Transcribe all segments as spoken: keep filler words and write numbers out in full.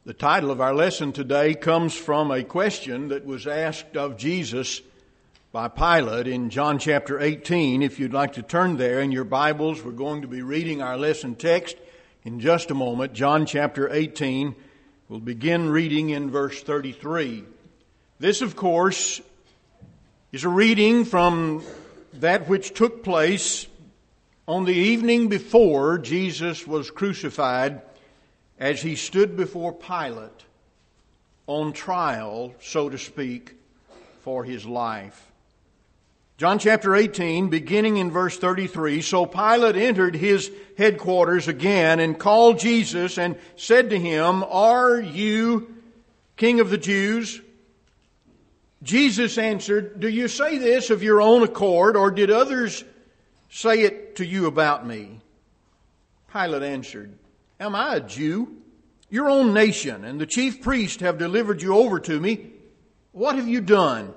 The title of our lesson today comes from a question that was asked of Jesus by Pilate in John chapter eighteen. If you'd like to turn there in your Bibles, we're going to be reading our lesson text in just a moment. John chapter eighteen. We'll begin reading in verse thirty-three. This, of course, is a reading from that which took place on the evening before Jesus was crucified, as he stood before Pilate on trial, so to speak, for his life. John chapter eighteen, beginning in verse thirty-three, "So Pilate entered his headquarters again and called Jesus and said to him, 'Are you King of the Jews?' Jesus answered, 'Do you say this of your own accord, or did others say it to you about me?' Pilate answered, 'Am I a Jew? Your own nation and the chief priest have delivered you over to me. What have you done?'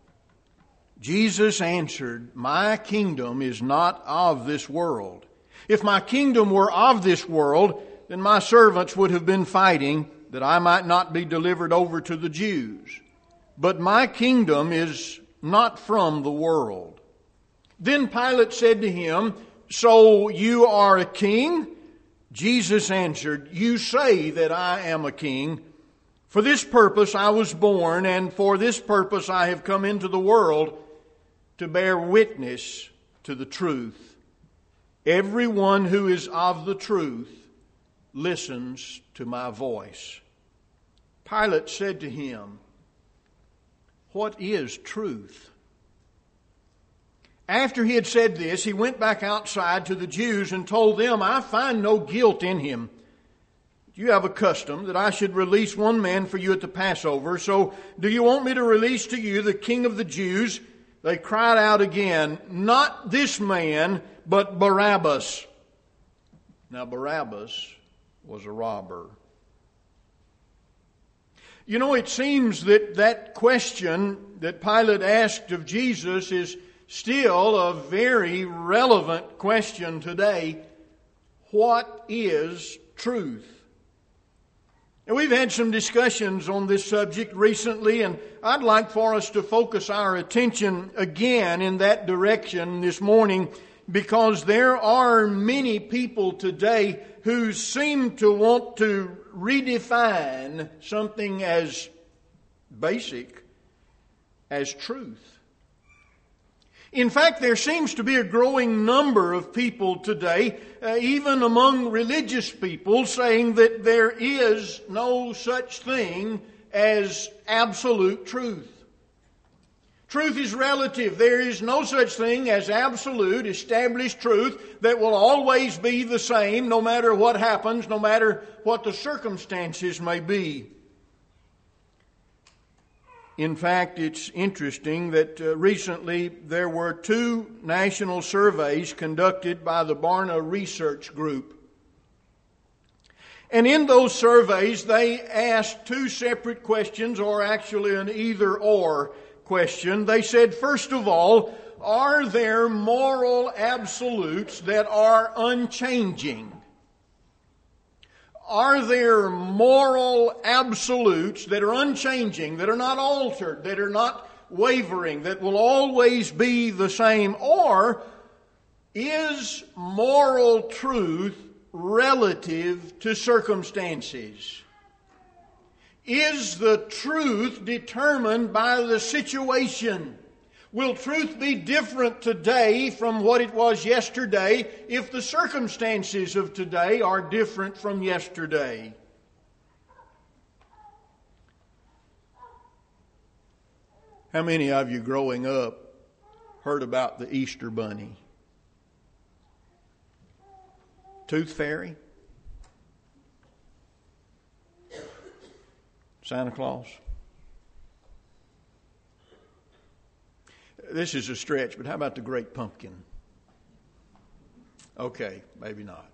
Jesus answered, 'My kingdom is not of this world. If my kingdom were of this world, then my servants would have been fighting that I might not be delivered over to the Jews. But my kingdom is not from the world.' Then Pilate said to him, 'So you are a king?' Jesus answered, 'You say that I am a king. For this purpose I was born, and for this purpose I have come into the world, to bear witness to the truth. Everyone who is of the truth listens to my voice.' Pilate said to him, 'What is truth?' After he had said this, he went back outside to the Jews and told them, 'I find no guilt in him. You have a custom that I should release one man for you at the Passover. So do you want me to release to you the King of the Jews?' They cried out again, 'Not this man, but Barabbas.' Now Barabbas was a robber." You know, it seems that that question that Pilate asked of Jesus is still a very relevant question today. What is truth? And we've had some discussions on this subject recently, and I'd like for us to focus our attention again in that direction this morning, because there are many people today who seem to want to redefine something as basic as truth. In fact, there seems to be a growing number of people today, uh, even among religious people, saying that there is no such thing as absolute truth. Truth is relative. There is no such thing as absolute, established truth that will always be the same no matter what happens, no matter what the circumstances may be. In fact, it's interesting that uh, recently there were two national surveys conducted by the Barna Research Group. And in those surveys, they asked two separate questions, or actually an either-or question. They said, first of all, are there moral absolutes that are unchanging? Are there moral absolutes that are unchanging, that are not altered, that are not wavering, that will always be the same? Or is moral truth relative to circumstances? Is the truth determined by the situation? Will truth be different today from what it was yesterday if the circumstances of today are different from yesterday? How many of you growing up heard about the Easter Bunny? Tooth Fairy? Santa Claus? This is a stretch, but how about the Great Pumpkin? Okay, maybe not.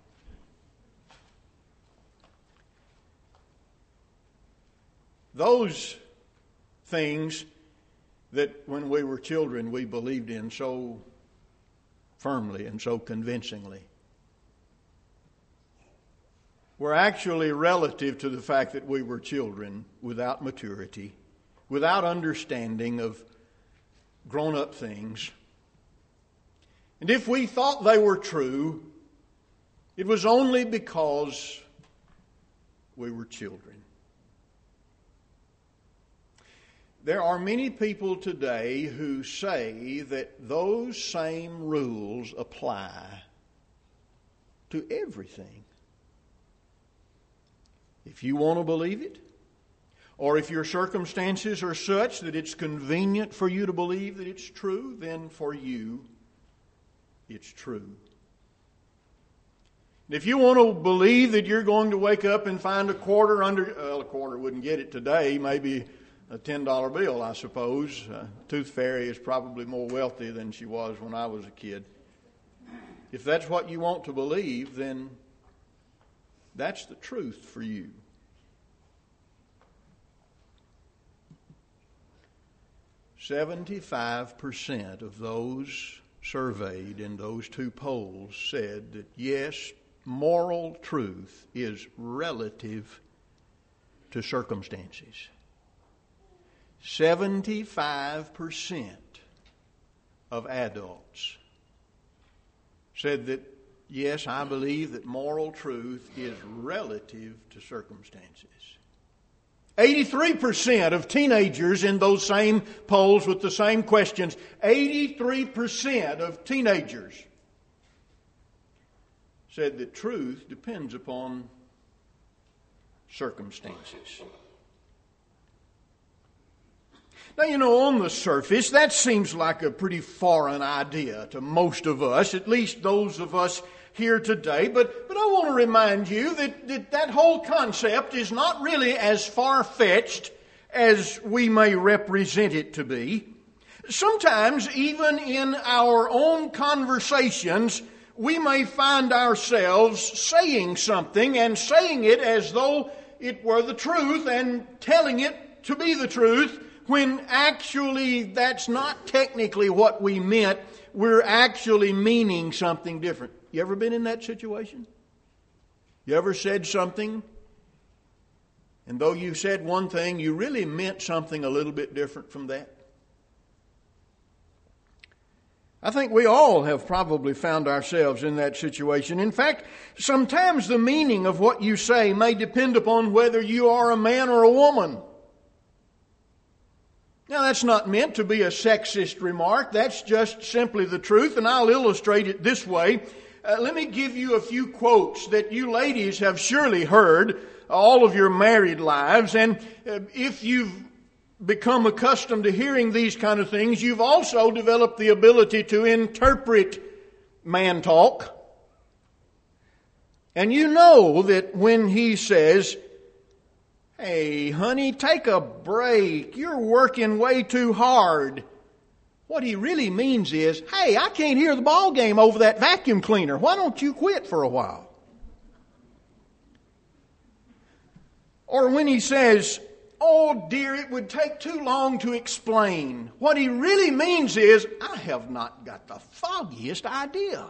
Those things that when we were children we believed in so firmly and so convincingly were actually relative to the fact that we were children without maturity, without understanding of grown-up things. And if we thought they were true, it was only because we were children. There are many people today who say that those same rules apply to everything. If you want to believe it, or if your circumstances are such that it's convenient for you to believe that it's true, then for you, it's true. If you want to believe that you're going to wake up and find a quarter under, well, a quarter wouldn't get it today, maybe a ten dollar bill, I suppose. Uh, Tooth Fairy is probably more wealthy than she was when I was a kid. If that's what you want to believe, then that's the truth for you. seventy-five percent of those surveyed in those two polls said that yes, moral truth is relative to circumstances. seventy-five percent of adults said that, yes, I believe that moral truth is relative to circumstances. eighty-three percent of teenagers in those same polls with the same questions, eighty-three percent of teenagers said that truth depends upon circumstances. Now, you know, on the surface, that seems like a pretty foreign idea to most of us, at least those of us here today. But, but I want to remind you that, that that whole concept is not really as far-fetched as we may represent it to be. Sometimes, even in our own conversations, we may find ourselves saying something and saying it as though it were the truth and telling it to be the truth, when actually that's not technically what we meant. We're actually meaning something different. You ever been in that situation? You ever said something, and though you said one thing, you really meant something a little bit different from that? I think we all have probably found ourselves in that situation. In fact, sometimes the meaning of what you say may depend upon whether you are a man or a woman. Now, that's not meant to be a sexist remark. That's just simply the truth, and I'll illustrate it this way. Uh, let me give you a few quotes that you ladies have surely heard all of your married lives, and uh, if you've become accustomed to hearing these kind of things, you've also developed the ability to interpret man talk. And you know that when he says, "Hey, honey, take a break. You're working way too hard," what he really means is, "Hey, I can't hear the ball game over that vacuum cleaner. Why don't you quit for a while?" Or when he says, "Oh dear, it would take too long to explain," what he really means is, "I have not got the foggiest idea."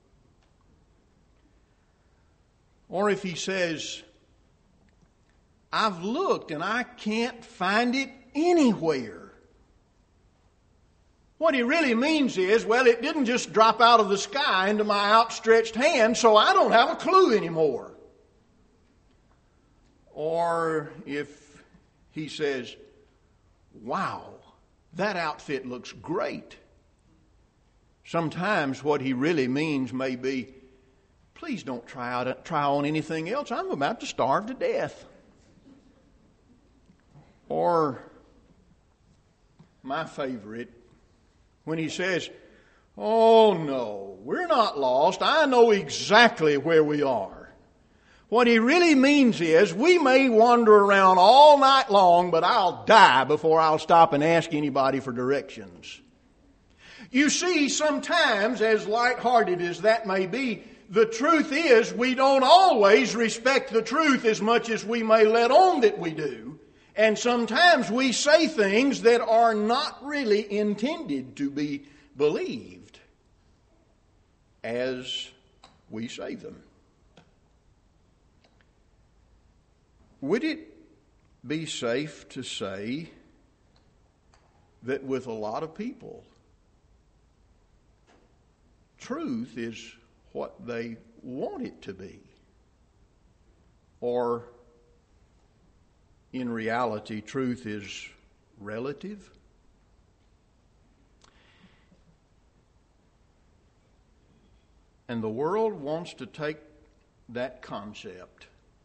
Or if he says, "I've looked and I can't find it anywhere," what he really means is, well, it didn't just drop out of the sky into my outstretched hand, so I don't have a clue anymore. Or if he says, "Wow, that outfit looks great," sometimes what he really means may be, "Please don't try out, try on anything else. I'm about to starve to death." Or my favorite, when he says, "Oh no, we're not lost. I know exactly where we are." What he really means is, we may wander around all night long, but I'll die before I'll stop and ask anybody for directions. You see, sometimes, as lighthearted as that may be, the truth is we don't always respect the truth as much as we may let on that we do. And sometimes we say things that are not really intended to be believed as we say them. would it be safe to say that with a lot of people, truth is what they want it to be? Or, in reality, truth is relative? And the world wants to take that concept,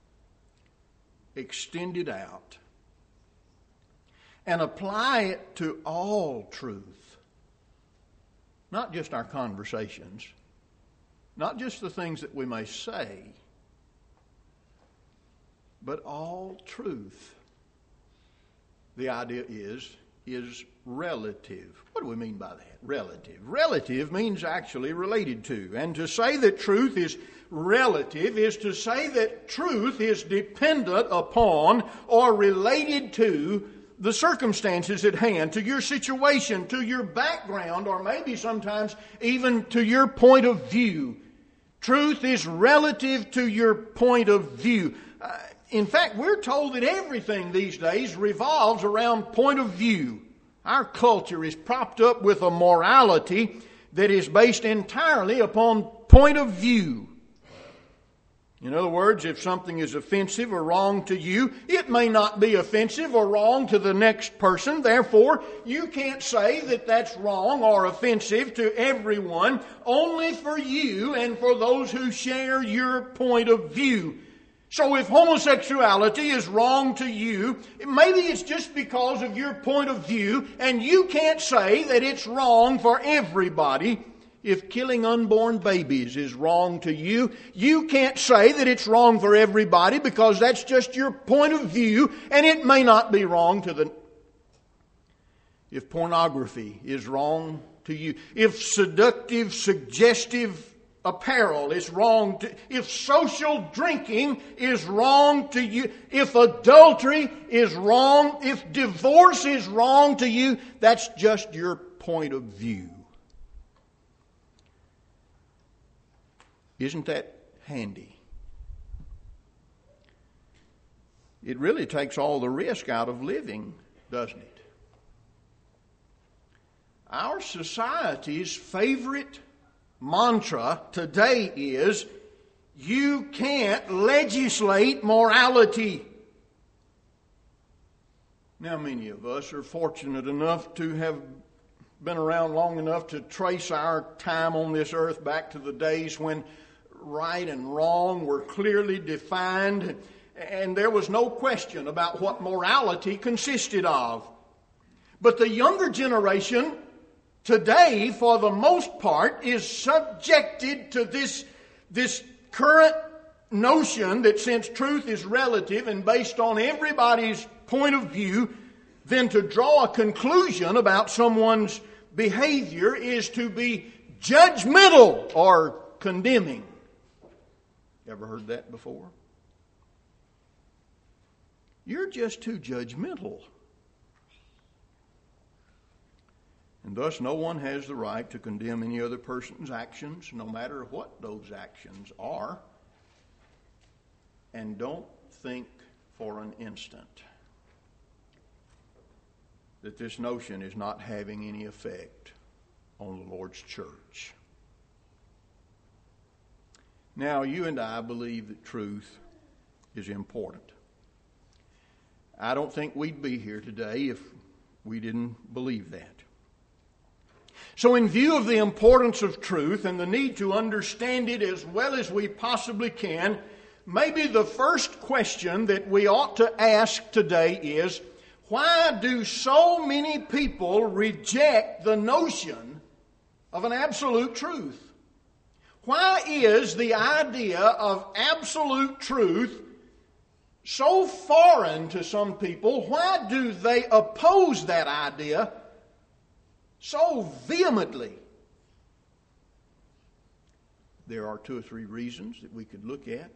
extend it out, and apply it to all truth. Not just our conversations, not just the things that we may say, but all truth. The idea is, is relative. What do we mean by that? Relative. Relative means actually related to. And to say that truth is relative is to say that truth is dependent upon or related to the circumstances at hand, to your situation, to your background, or maybe sometimes even to your point of view. Truth is relative to your point of view. Uh, in fact, we're told that everything these days revolves around point of view. Our culture is propped up with a morality that is based entirely upon point of view. In other words, if something is offensive or wrong to you, it may not be offensive or wrong to the next person. Therefore, you can't say that that's wrong or offensive to everyone, only for you and for those who share your point of view. So if homosexuality is wrong to you, maybe it's just because of your point of view, and you can't say that it's wrong for everybody. If killing unborn babies is wrong to you, you can't say that it's wrong for everybody because that's just your point of view, and it may not be wrong to the... If pornography is wrong to you, if seductive, suggestive apparel is wrong to, if social drinking is wrong to you, if adultery is wrong, if divorce is wrong to you, that's just your point of view. Isn't that handy? It really takes all the risk out of living, doesn't it? Our society's favorite mantra today is, you can't legislate morality. Now, many of us are fortunate enough to have been around long enough to trace our time on this earth back to the days when right and wrong were clearly defined, and there was no question about what morality consisted of. But the younger generation today, for the most part, is subjected to this, this current notion that since truth is relative and based on everybody's point of view, then to draw a conclusion about someone's behavior is to be judgmental or condemning. Ever heard that before? You're just too judgmental. And thus no one has the right to condemn any other person's actions, no matter what those actions are. And don't think for an instant that this notion is not having any effect on the Lord's church. Now, you and I believe that truth is important. I don't think we'd be here today if we didn't believe that. So in view of the importance of truth and the need to understand it as well as we possibly can, maybe the first question that we ought to ask today is, why do so many people reject the notion of an absolute truth? Why is the idea of absolute truth so foreign to some people? Why do they oppose that idea so vehemently? There are two or three reasons that we could look at.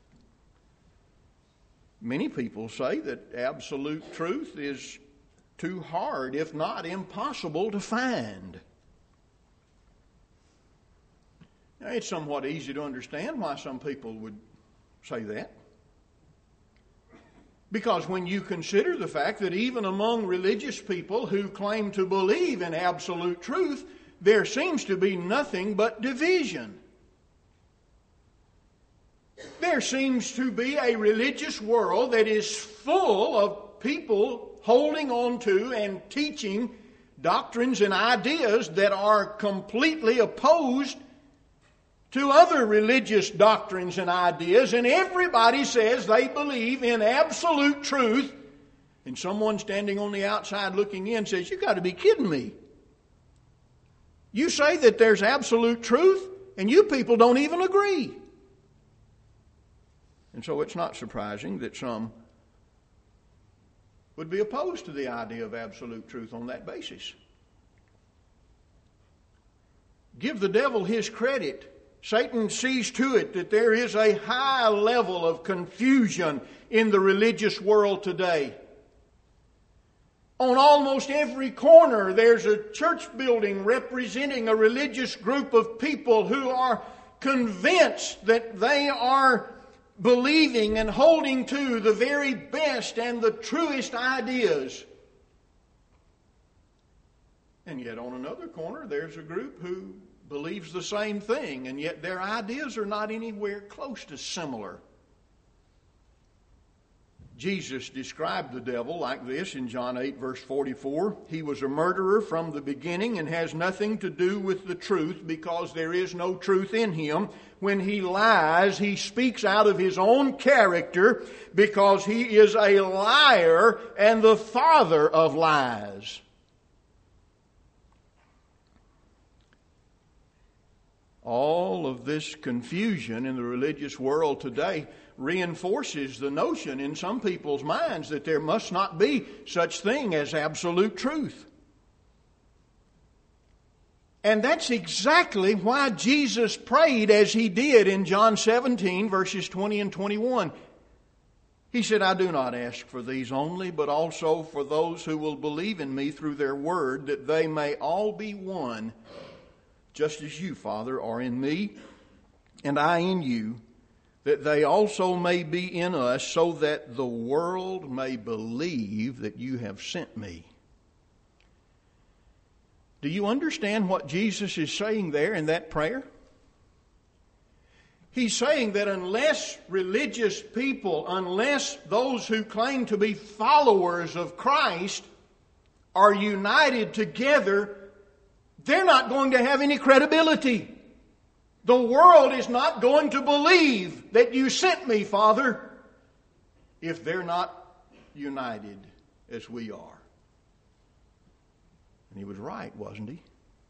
Many people say that absolute truth is too hard, if not impossible, to find. Now, it's somewhat easy to understand why some people would say that. Because when you consider the fact that even among religious people who claim to believe in absolute truth, there seems to be nothing but division. There seems to be a religious world that is full of people holding on to and teaching doctrines and ideas that are completely opposed to other religious doctrines and ideas, and everybody says they believe in absolute truth, and someone standing on the outside looking in says, "You've got to be kidding me. You say that there's absolute truth, and you people don't even agree." And so it's not surprising that some would be opposed to the idea of absolute truth on that basis. Give the devil his credit. Satan sees to it that there is a high level of confusion in the religious world today. On almost every corner, there's a church building representing a religious group of people who are convinced that they are believing and holding to the very best and the truest ideas. And yet on another corner, there's a group who believes the same thing, and yet their ideas are not anywhere close to similar. Jesus described the devil like this in John eight, verse forty-four. He was a murderer from the beginning and has nothing to do with the truth, because there is no truth in him. When he lies, he speaks out of his own character, because he is a liar and the father of lies. All of this confusion in the religious world today reinforces the notion in some people's minds that there must not be such thing as absolute truth. And that's exactly why Jesus prayed as he did in John seventeen, verses twenty and twenty-one. He said, "I do not ask for these only, but also for those who will believe in me through their word, that they may all be one, just as you, Father, are in me, and I in you, that they also may be in us, so that the world may believe that you have sent me." Do you understand what Jesus is saying there in that prayer? He's saying that unless religious people, unless those who claim to be followers of Christ are united together, they're not going to have any credibility. The world is not going to believe that you sent me, Father, if they're not united as we are. And he was right, wasn't he?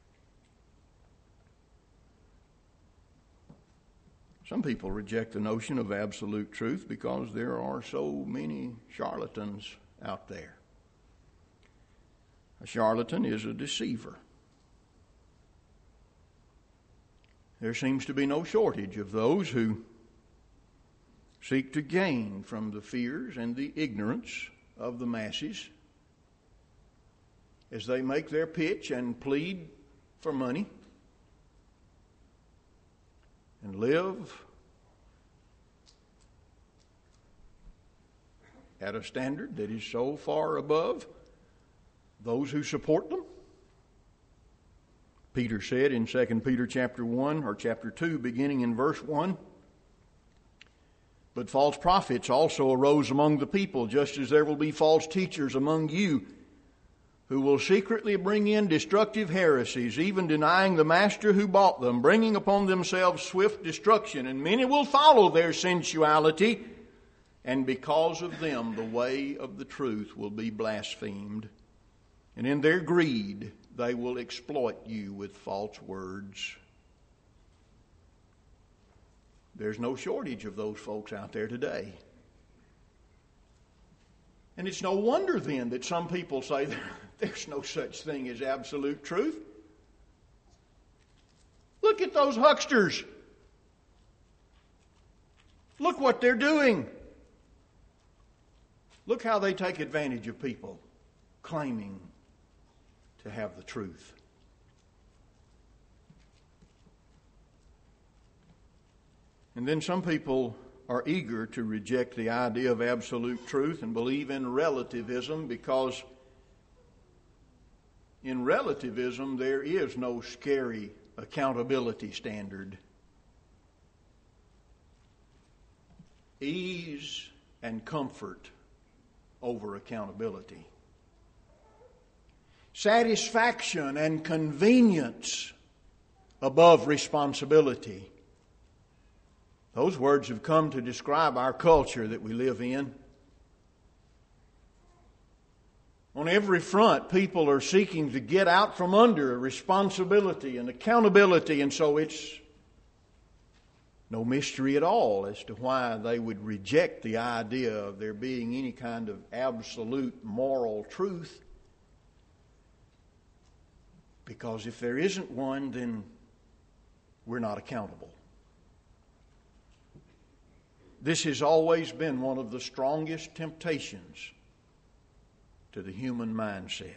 Some people reject the notion of absolute truth because there are so many charlatans out there. A charlatan is a deceiver. There seems to be no shortage of those who seek to gain from the fears and the ignorance of the masses as they make their pitch and plead for money and live at a standard that is so far above those who support them. Peter said in Second Peter chapter one or chapter two, beginning in verse one, "But false prophets also arose among the people, just as there will be false teachers among you, who will secretly bring in destructive heresies, even denying the master who bought them, bringing upon themselves swift destruction. And many will follow their sensuality, and because of them the way of the truth will be blasphemed. And in their greed they will exploit you with false words." There's no shortage of those folks out there today. And it's no wonder then that some people say there's no such thing as absolute truth. Look at those hucksters. Look what they're doing. Look how they take advantage of people claiming to have the truth. And then some people are eager to reject the idea of absolute truth and believe in relativism, because in relativism there is no scary accountability standard. Ease and comfort over accountability. Satisfaction and convenience above responsibility. Those words have come to describe our culture that we live in. On every front, people are seeking to get out from under responsibility and accountability, and so it's no mystery at all as to why they would reject the idea of there being any kind of absolute moral truth. Because if there isn't one, then we're not accountable. This has always been one of the strongest temptations to the human mindset.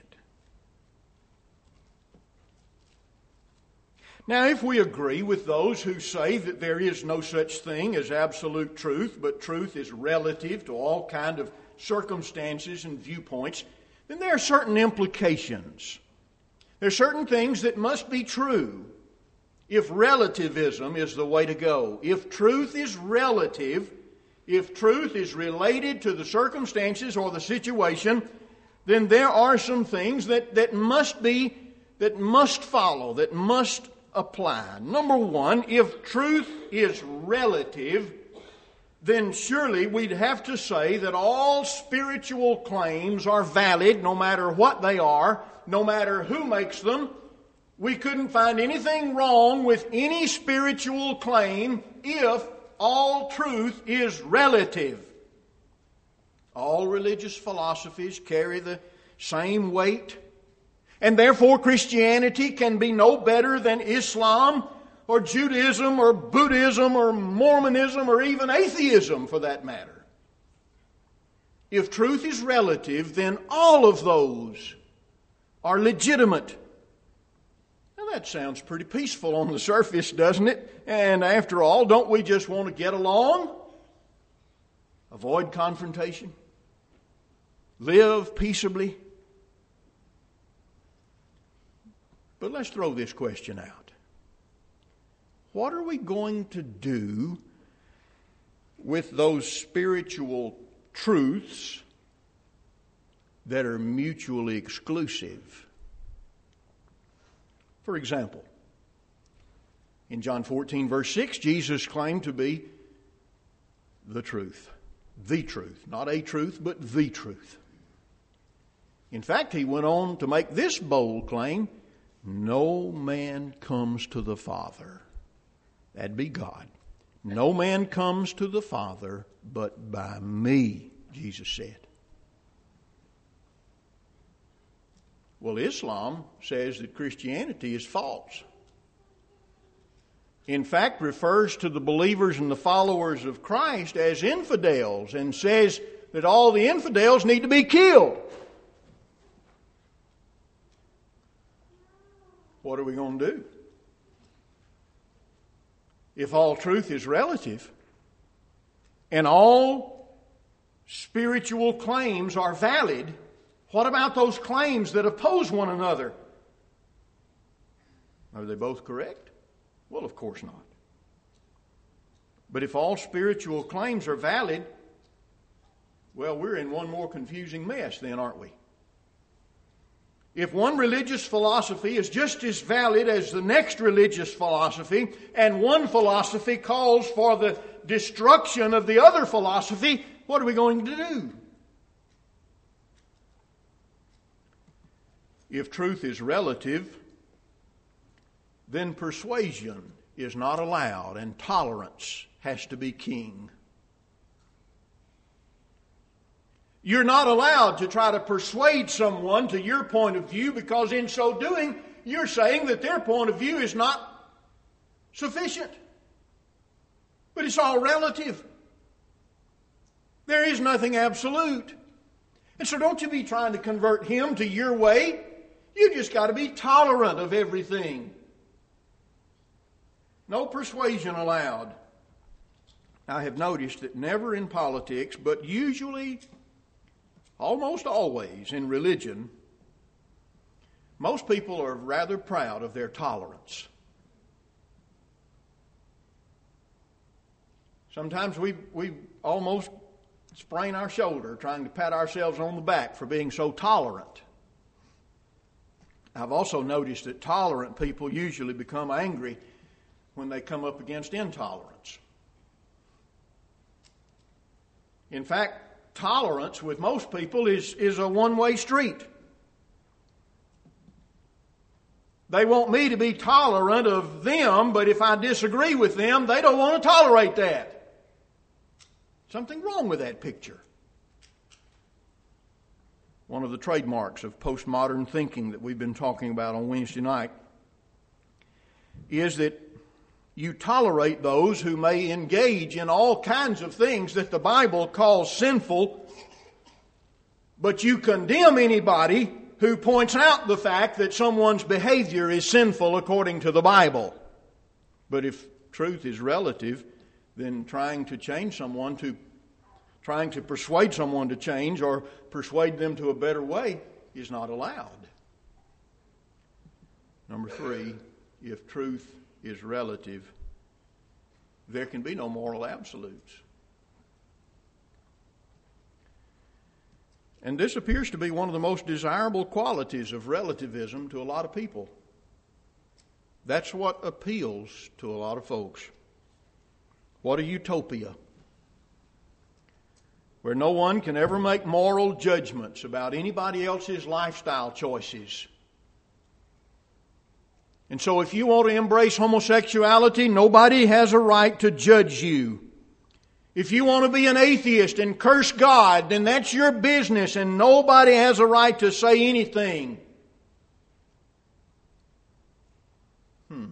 Now, if we agree with those who say that there is no such thing as absolute truth, but truth is relative to all kind of circumstances and viewpoints, then there are certain implications. There are certain things that must be true if relativism is the way to go. If truth is relative, if truth is related to the circumstances or the situation, then there are some things that, that must be, that must follow, that must apply. Number one, if truth is relative, then surely we'd have to say that all spiritual claims are valid, no matter what they are, no matter who makes them. We couldn't find anything wrong with any spiritual claim if all truth is relative. All religious philosophies carry the same weight, and therefore Christianity can be no better than Islam or Judaism or Buddhism or Mormonism or even atheism for that matter. If truth is relative, then all of those are legitimate. Now that sounds pretty peaceful on the surface, doesn't it? And after all, don't we just want to get along? Avoid confrontation? Live peaceably? But let's throw this question out. What are we going to do with those spiritual truths that are mutually exclusive? For example, in John fourteen, verse six, Jesus claimed to be the truth. The truth. Not a truth, but the truth. In fact, he went on to make this bold claim: no man comes to the Father. That'd be God. No man comes to the Father but by me, Jesus said. Well, Islam says that Christianity is false. In fact, refers to the believers and the followers of Christ as infidels, and says that all the infidels need to be killed. What are we going to do? If all truth is relative and all spiritual claims are valid, what about those claims that oppose one another? Are they both correct? Well, of course not. But if all spiritual claims are valid, well, we're in one more confusing mess then, aren't we? If one religious philosophy is just as valid as the next religious philosophy, and one philosophy calls for the destruction of the other philosophy, what are we going to do? If truth is relative, then persuasion is not allowed, and tolerance has to be king. You're not allowed to try to persuade someone to your point of view, because in so doing, you're saying that their point of view is not sufficient. But it's all relative. There is nothing absolute. And so don't you be trying to convert him to your way. You just got to be tolerant of everything. No persuasion allowed. I have noticed that never in politics, but usually, almost always in religion, most people are rather proud of their tolerance. Sometimes we we almost sprain our shoulder trying to pat ourselves on the back for being so tolerant. I've also noticed that tolerant people usually become angry when they come up against intolerance. In fact, tolerance with most people is, is a one-way street. They want me to be tolerant of them, but if I disagree with them, they don't want to tolerate that. Something wrong with that picture. One of the trademarks of postmodern thinking that we've been talking about on Wednesday night is that you tolerate those who may engage in all kinds of things that the Bible calls sinful, but you condemn anybody who points out the fact that someone's behavior is sinful according to the Bible. But if truth is relative, then trying to change someone, to trying to persuade someone to change or persuade them to a better way is not allowed. Number three, if truth is relative, there can be no moral absolutes. And this appears to be one of the most desirable qualities of relativism to a lot of people. That's what appeals to a lot of folks. What a utopia, where no one can ever make moral judgments about anybody else's lifestyle choices. And so if you want to embrace homosexuality, nobody has a right to judge you. If you want to be an atheist and curse God, then that's your business and nobody has a right to say anything. Hmm.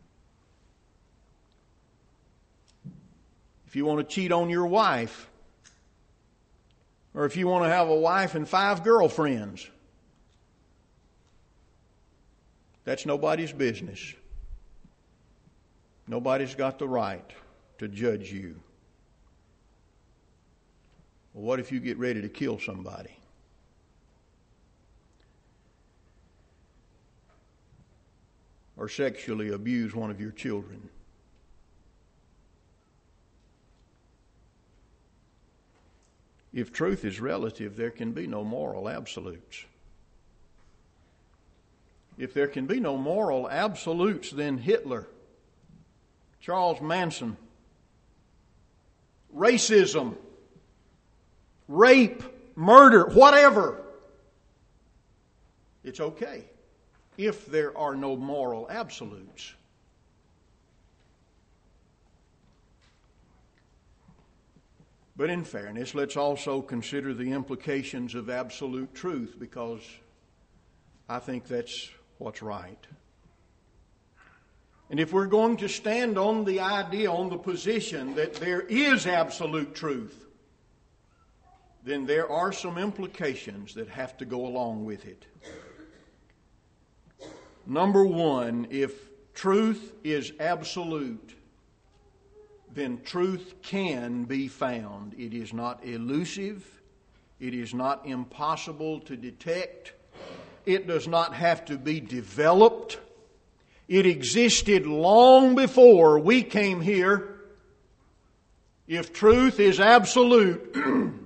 If you want to cheat on your wife, or if you want to have a wife and five girlfriends, that's nobody's business. Nobody's got the right to judge you. Well, what if you get ready to kill somebody? Or sexually abuse one of your children? If truth is relative, there can be no moral absolutes. If there can be no moral absolutes, then Hitler, Charles Manson, racism, rape, murder, whatever, it's okay if there are no moral absolutes. But in fairness, let's also consider the implications of absolute truth, because I think that's what's right. And if we're going to stand on the idea, on the position that there is absolute truth, then there are some implications that have to go along with it. Number one, if truth is absolute, then truth can be found. It is not elusive. It is not impossible to detect. It does not have to be developed. It existed long before we came here. If truth is absolute,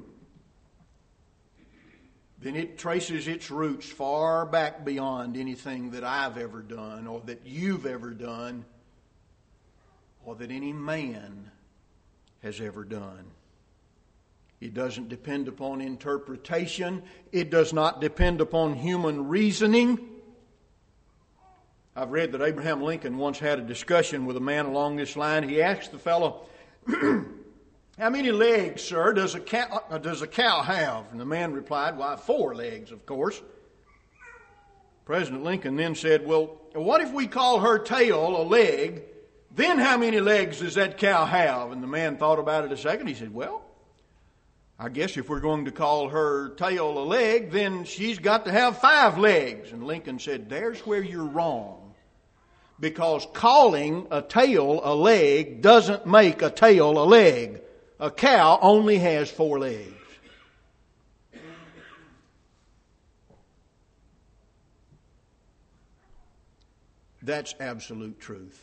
then it traces its roots far back beyond anything that I've ever done or that you've ever done or that any man has ever done. It doesn't depend upon interpretation. It does not depend upon human reasoning. I've read that Abraham Lincoln once had a discussion with a man along this line. He asked the fellow, "How many legs, sir, does a cow, uh, does a cow have?" And the man replied, "Why, four legs, of course." President Lincoln then said, "Well, what if we call her tail a leg? Then how many legs does that cow have?" And the man thought about it a second. He said, "Well, I guess if we're going to call her tail a leg, then she's got to have five legs." And Lincoln said, "There's where you're wrong. because calling a tail a leg doesn't make a tail a leg. A cow only has four legs. That's absolute truth.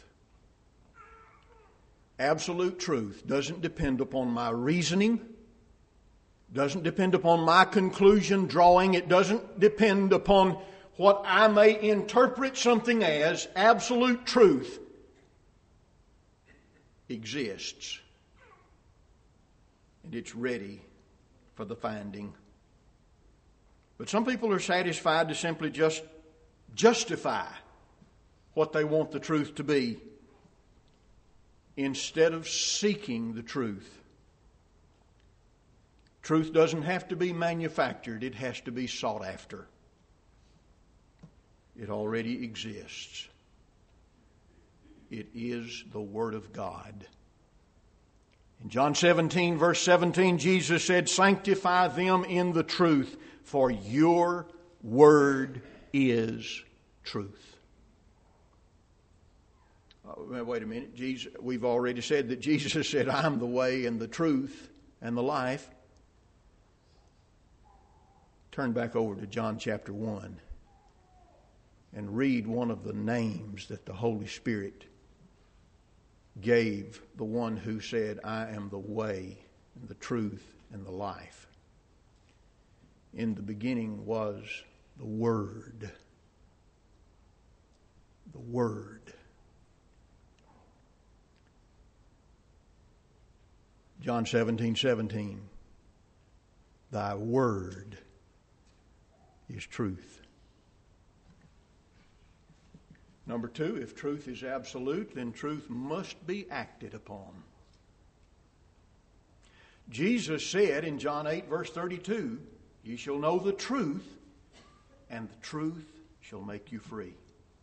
Absolute truth doesn't depend upon my reasoning, doesn't depend upon my conclusion drawing, it doesn't depend upon what I may interpret something as. Absolute truth exists, and it's ready for the finding. But some people are satisfied to simply just justify what they want the truth to be, instead of seeking the truth. Truth doesn't have to be manufactured. It has to be sought after. It already exists. It is the Word of God. In John seventeen, verse seventeen, Jesus said, "Sanctify them in the truth, for your word is truth." Oh, wait a minute. Jesus, we've already said that Jesus said, "I'm the way and the truth and the life." Turn back over to John chapter one and read one of the names that the Holy Spirit gave the one who said, "I am the way and the truth and the life." In the beginning was the Word. The Word. John seventeen, seventeen. Thy word is truth. Number two, if truth is absolute, then truth must be acted upon. Jesus said in John eight, verse thirty-two, "Ye shall know the truth, and the truth shall make you free."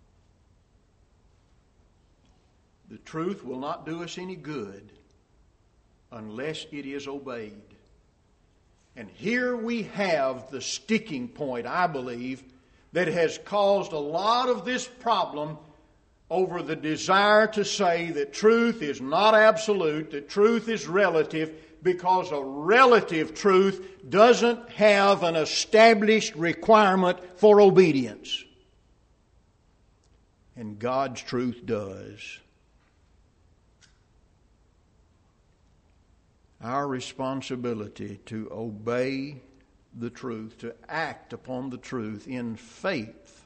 The truth will not do us any good unless it is obeyed. And here we have the sticking point, I believe, that has caused a lot of this problem over the desire to say that truth is not absolute, that truth is relative, because a relative truth doesn't have an established requirement for obedience. And God's truth does. Our responsibility to obey the truth, to act upon the truth in faith,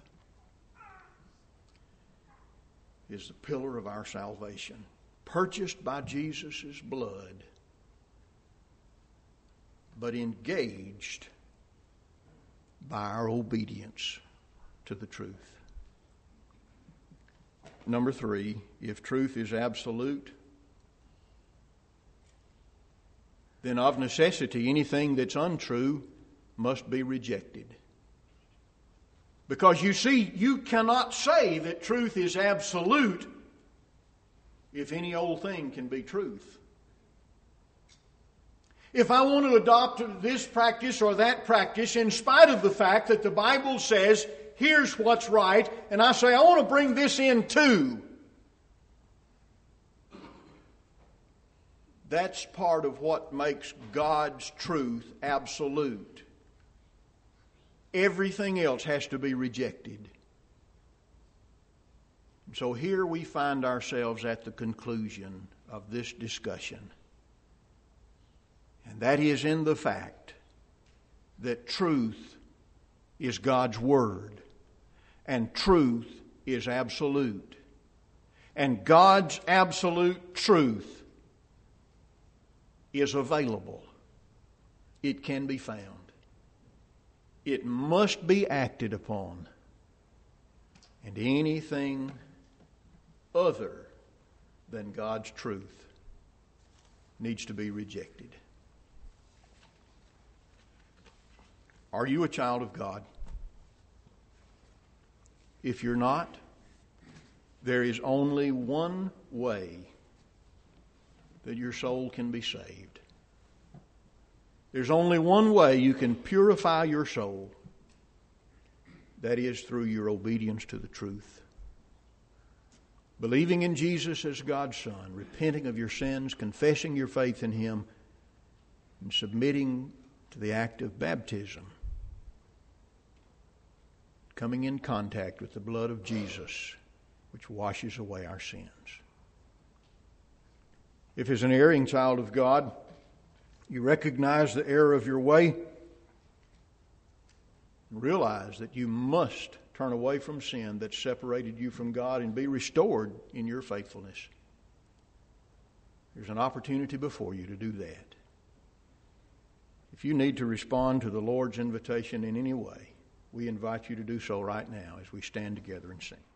is the pillar of our salvation, purchased by Jesus' blood, but engaged by our obedience to the truth. Number three, if truth is absolute, then of necessity anything that's untrue must be rejected. Because you see, you cannot say that truth is absolute if any old thing can be truth. If I want to adopt this practice or that practice, in spite of the fact that the Bible says, here's what's right, and I say, I want to bring this in too, that's part of what makes God's truth absolute. Everything else has to be rejected. So here we find ourselves at the conclusion of this discussion. And that is in the fact that truth is God's Word. And truth is absolute. And God's absolute truth is available. It can be found. It must be acted upon. And anything other than God's truth needs to be rejected. Are you a child of God? If you're not, there is only one way that your soul can be saved. There's only one way you can purify your soul. That is through your obedience to the truth. believing in Jesus as God's Son, repenting of your sins, confessing your faith in Him, and submitting to the act of baptism, coming in contact with the blood of Jesus, which washes away our sins. If as an erring child of God, you recognize the error of your way, realize that you must turn away from sin that separated you from God and be restored in your faithfulness. There's an opportunity before you to do that. If you need to respond to the Lord's invitation in any way, we invite you to do so right now as we stand together and sing.